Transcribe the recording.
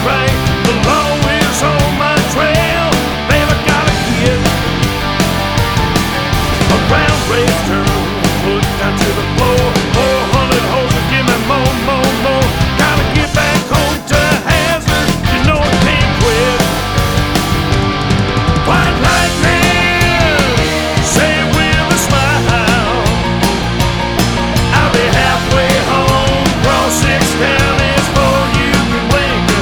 right. The law is on my trail. Baby, gotta get a round race turn, put down to the floor.